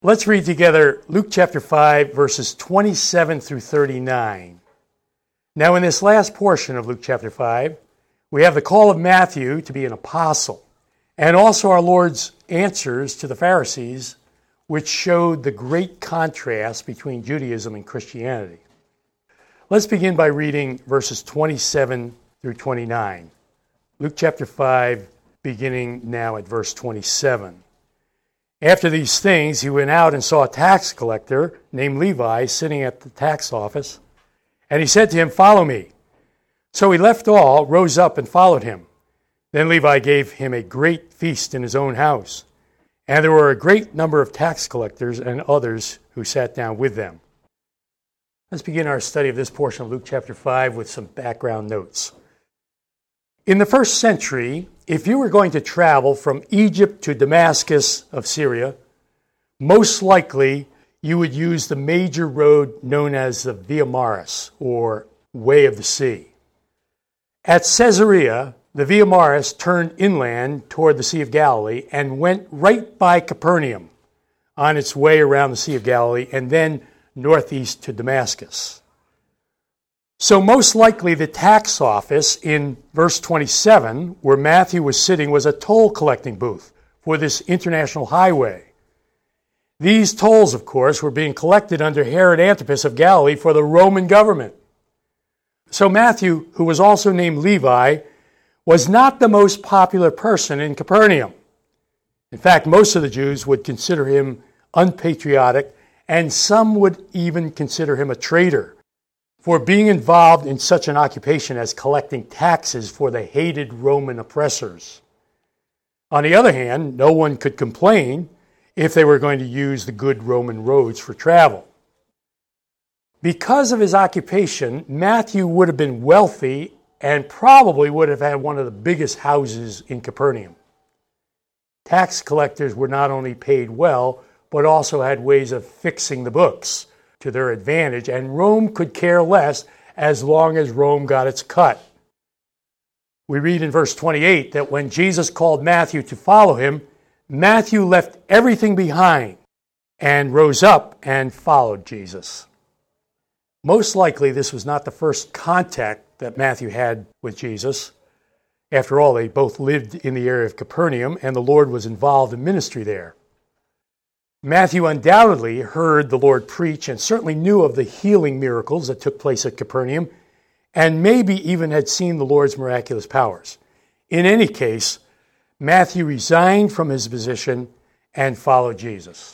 Let's read together Luke chapter 5, verses 27 through 39. Now, in this last portion of Luke chapter 5, we have the call of Matthew to be an apostle, and also our Lord's answers to the Pharisees, which showed the great contrast between Judaism and Christianity. Let's begin by reading verses 27 through 29. Luke chapter 5, beginning now at verse 27. After these things, he went out and saw a tax collector named Levi sitting at the tax office. And he said to him, "Follow me." So he left all, rose up, and followed him. Then Levi gave him a great feast in his own house. And there were a great number of tax collectors and others who sat down with them. Let's begin our study of this portion of Luke chapter 5 with some background notes. In the first century, if you were going to travel from Egypt to Damascus of Syria, most likely you would use the major road known as the Via Maris, or Way of the Sea. At Caesarea, the Via Maris turned inland toward the Sea of Galilee and went right by Capernaum on its way around the Sea of Galilee and then northeast to Damascus. So most likely the tax office in verse 27, where Matthew was sitting, was a toll collecting booth for this international highway. These tolls, of course, were being collected under Herod Antipas of Galilee for the Roman government. So Matthew, who was also named Levi, was not the most popular person in Capernaum. In fact, most of the Jews would consider him unpatriotic, and some would even consider him a traitor for being involved in such an occupation as collecting taxes for the hated Roman oppressors. On the other hand, no one could complain if they were going to use the good Roman roads for travel. Because of his occupation, Matthew would have been wealthy and probably would have had one of the biggest houses in Capernaum. Tax collectors were not only paid well, but also had ways of fixing the books to their advantage, and Rome could care less as long as Rome got its cut. We read in verse 28 that when Jesus called Matthew to follow him, Matthew left everything behind and rose up and followed Jesus. Most likely, this was not the first contact that Matthew had with Jesus. After all, they both lived in the area of Capernaum, and the Lord was involved in ministry there. Matthew undoubtedly heard the Lord preach and certainly knew of the healing miracles that took place at Capernaum, and maybe even had seen the Lord's miraculous powers. In any case, Matthew resigned from his position and followed Jesus.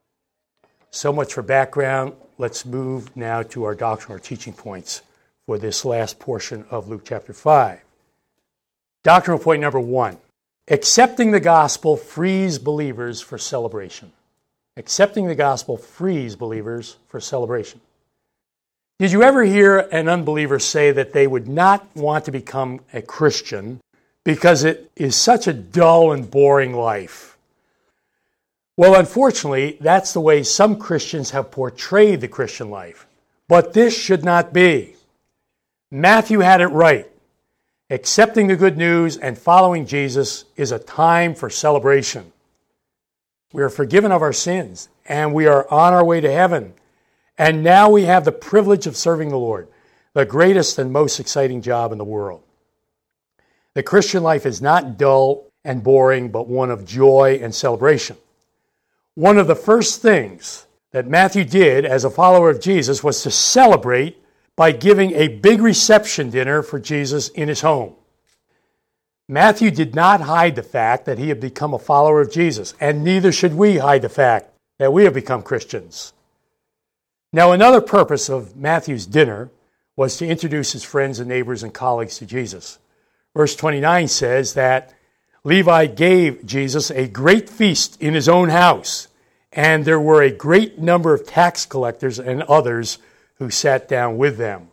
So much for background. Let's move now to our doctrinal teaching points for this last portion of Luke chapter 5. Doctrinal point number 1. Accepting the gospel frees believers for celebration. Accepting the gospel frees believers for celebration. Did you ever hear an unbeliever say that they would not want to become a Christian because it is such a dull and boring life? Well, unfortunately, that's the way some Christians have portrayed the Christian life. But this should not be. Matthew had it right. Accepting the good news and following Jesus is a time for celebration. We are forgiven of our sins, and we are on our way to heaven. And now we have the privilege of serving the Lord, the greatest and most exciting job in the world. The Christian life is not dull and boring, but one of joy and celebration. One of the first things that Matthew did as a follower of Jesus was to celebrate by giving a big reception dinner for Jesus in his home. Matthew did not hide the fact that he had become a follower of Jesus, and neither should we hide the fact that we have become Christians. Now, another purpose of Matthew's dinner was to introduce his friends and neighbors and colleagues to Jesus. Verse 29 says that Levi gave Jesus a great feast in his own house, and there were a great number of tax collectors and others who sat down with them.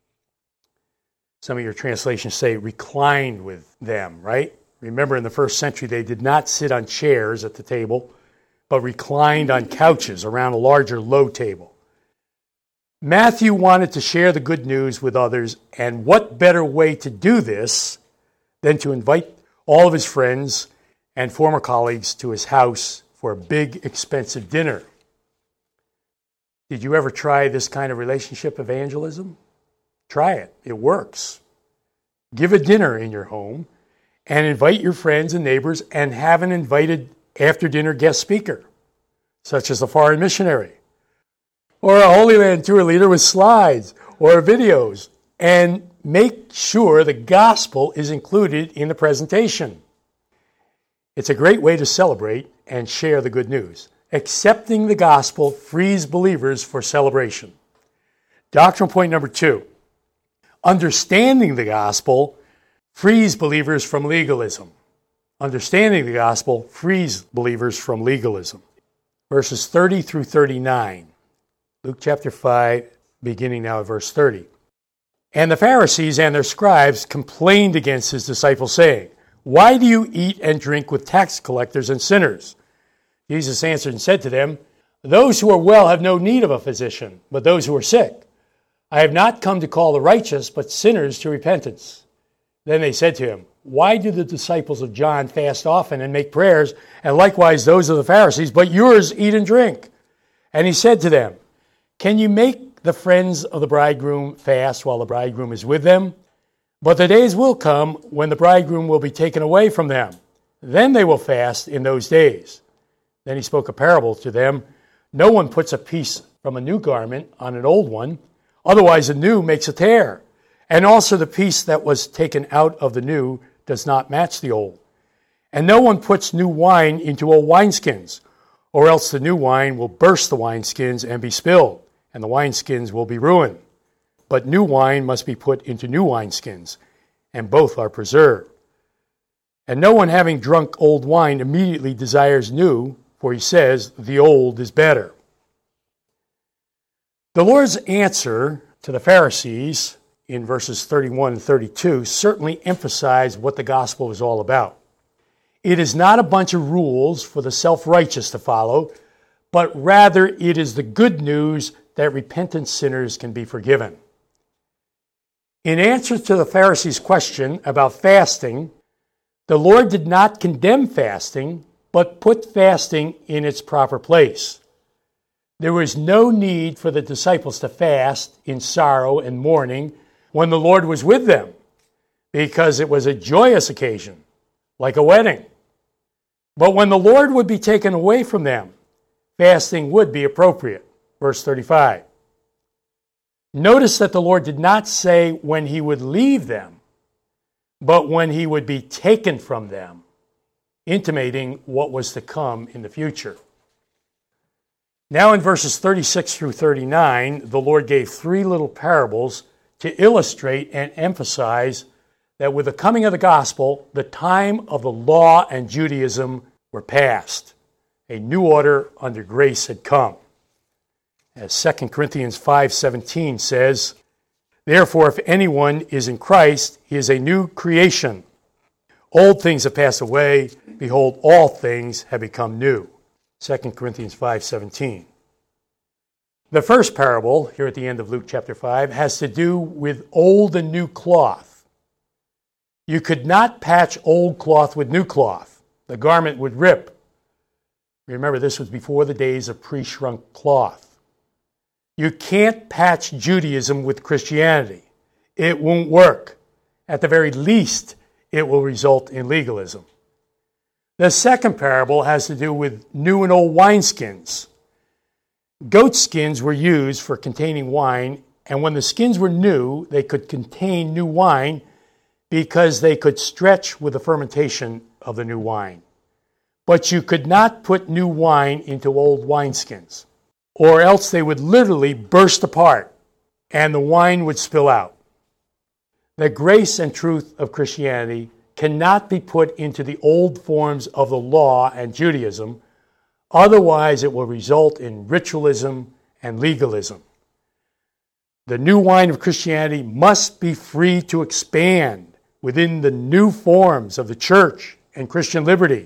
Some of your translations say reclined with them, right? Remember, in the first century, they did not sit on chairs at the table, but reclined on couches around a larger low table. Matthew wanted to share the good news with others, and what better way to do this than to invite all of his friends and former colleagues to his house for a big, expensive dinner. Did you ever try this kind of relationship evangelism? Try it. It works. Give a dinner in your home and invite your friends and neighbors and have an invited after-dinner guest speaker, such as a foreign missionary or a Holy Land tour leader with slides or videos, and make sure the gospel is included in the presentation. It's a great way to celebrate and share the good news. Accepting the gospel frees believers for celebration. Doctrinal point number 2. Understanding the gospel frees believers from legalism. Understanding the gospel frees believers from legalism. Verses 30 through 39. Luke chapter 5, beginning now at verse 30. And the Pharisees and their scribes complained against his disciples, saying, Why do you eat and drink with tax collectors and sinners? Jesus answered and said to them, Those who are well have no need of a physician, but those who are sick. I have not come to call the righteous, but sinners to repentance. Then they said to him, Why do the disciples of John fast often and make prayers, and likewise those of the Pharisees, but yours eat and drink? And he said to them, Can you make the friends of the bridegroom fast while the bridegroom is with them? But the days will come when the bridegroom will be taken away from them. Then they will fast in those days. Then he spoke a parable to them. No one puts a piece from a new garment on an old one. Otherwise the new makes a tear. And also the piece that was taken out of the new does not match the old. And no one puts new wine into old wineskins, or else the new wine will burst the wineskins and be spilled, and the wineskins will be ruined. But new wine must be put into new wineskins, and both are preserved. And no one having drunk old wine immediately desires new, for he says, the old is better. The Lord's answer to the Pharisees in verses 31 and 32 certainly emphasized what the gospel is all about. It is not a bunch of rules for the self-righteous to follow, but rather it is the good news that repentant sinners can be forgiven. In answer to the Pharisees' question about fasting, the Lord did not condemn fasting, but put fasting in its proper place. There was no need for the disciples to fast in sorrow and mourning when the Lord was with them, because it was a joyous occasion, like a wedding. But when the Lord would be taken away from them, fasting would be appropriate. Verse 35. Notice that the Lord did not say when he would leave them, but when he would be taken from them, intimating what was to come in the future. Now in verses 36 through 39, the Lord gave 3 little parables to illustrate and emphasize that with the coming of the gospel, the time of the law and Judaism were past. A new order under grace had come. As 2 Corinthians 5:17 says, Therefore, if anyone is in Christ, he is a new creation. Old things have passed away. Behold, all things have become new. 2 Corinthians 5:17. The first parable, here at the end of Luke chapter 5, has to do with old and new cloth. You could not patch old cloth with new cloth. The garment would rip. Remember, this was before the days of pre-shrunk cloth. You can't patch Judaism with Christianity. It won't work. At the very least, it will result in legalism. The second parable has to do with new and old wineskins. Goat skins were used for containing wine, and when the skins were new, they could contain new wine because they could stretch with the fermentation of the new wine. But you could not put new wine into old wineskins, or else they would literally burst apart and the wine would spill out. The grace and truth of Christianity cannot be put into the old forms of the law and Judaism, otherwise it will result in ritualism and legalism. The new wine of Christianity must be free to expand within the new forms of the church and Christian liberty.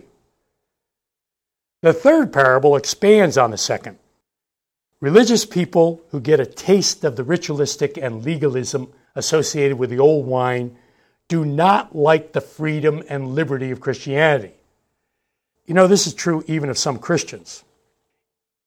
The third parable expands on the second. Religious people who get a taste of the ritualistic and legalism associated with the old wine do not like the freedom and liberty of Christianity. You know, this is true even of some Christians.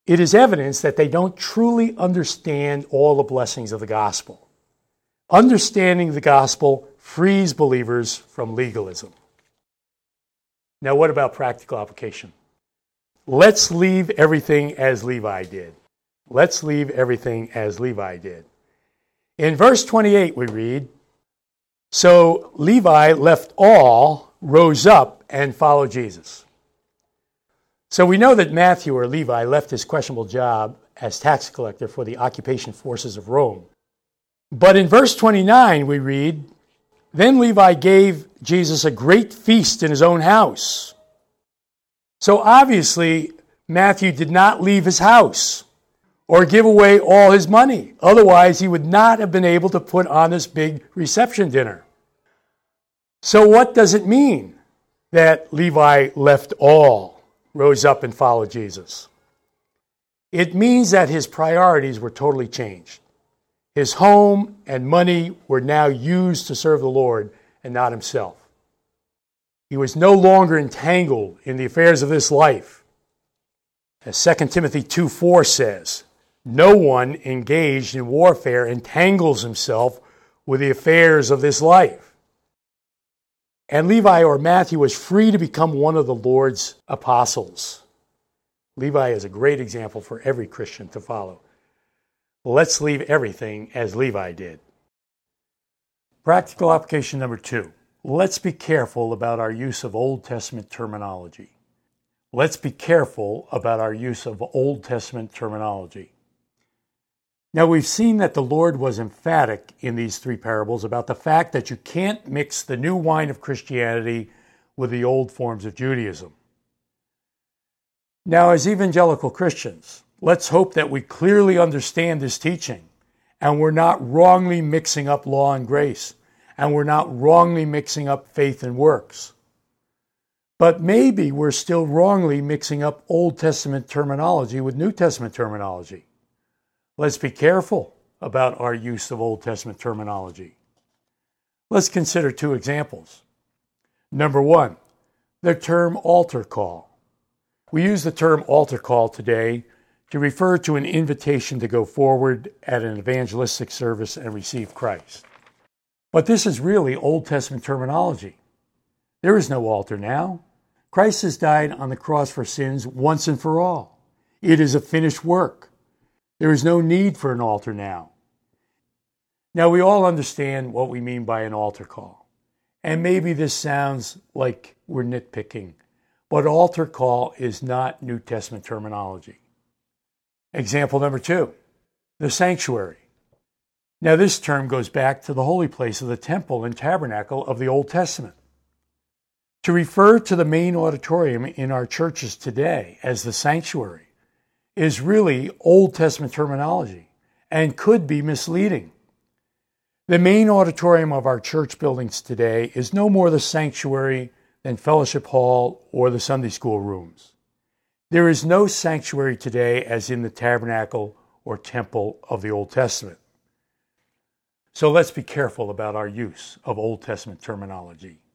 it is evidence that they don't truly understand all the blessings of the gospel. Understanding the gospel frees believers from legalism. Now, what about practical application? Let's leave everything as Levi did. Let's leave everything as Levi did. In verse 28, we read, "So Levi left all, rose up, and followed Jesus." So we know that Matthew, or Levi, left his questionable job as tax collector for the occupation forces of Rome. But in verse 29, we read, "Then Levi gave Jesus a great feast in his own house." So obviously, Matthew did not leave his house or give away all his money. Otherwise, he would not have been able to put on this big reception dinner. So what does it mean that Levi left all, rose up, and followed Jesus? It means that his priorities were totally changed. His home and money were now used to serve the Lord and not himself. He was no longer entangled in the affairs of this life. As 2 Timothy 2:4 says, "No one engaged in warfare entangles himself with the affairs of this life." And Levi, or Matthew, was free to become one of the Lord's apostles. Levi is a great example for every Christian to follow. Let's leave everything as Levi did. Practical application number 2. Let's be careful about our use of Old Testament terminology. Let's be careful about our use of Old Testament terminology. Now, we've seen that the Lord was emphatic in these 3 parables about the fact that you can't mix the new wine of Christianity with the old forms of Judaism. Now, as evangelical Christians, let's hope that we clearly understand this teaching and we're not wrongly mixing up law and grace, and we're not wrongly mixing up faith and works. But maybe we're still wrongly mixing up Old Testament terminology with New Testament terminology. Let's be careful about our use of Old Testament terminology. Let's consider 2 examples. Number 1, the term altar call. We use the term altar call today to refer to an invitation to go forward at an evangelistic service and receive Christ. But this is really Old Testament terminology. There is no altar now. Christ has died on the cross for sins once and for all. It is a finished work. There is no need for an altar now. Now, we all understand what we mean by an altar call. And maybe this sounds like we're nitpicking, but altar call is not New Testament terminology. Example number 2, the sanctuary. Now, this term goes back to the holy place of the temple and tabernacle of the Old Testament. To refer to the main auditorium in our churches today as the sanctuary is really Old Testament terminology and could be misleading. The main auditorium of our church buildings today is no more the sanctuary than Fellowship Hall or the Sunday school rooms. There is no sanctuary today as in the tabernacle or temple of the Old Testament. So let's be careful about our use of Old Testament terminology.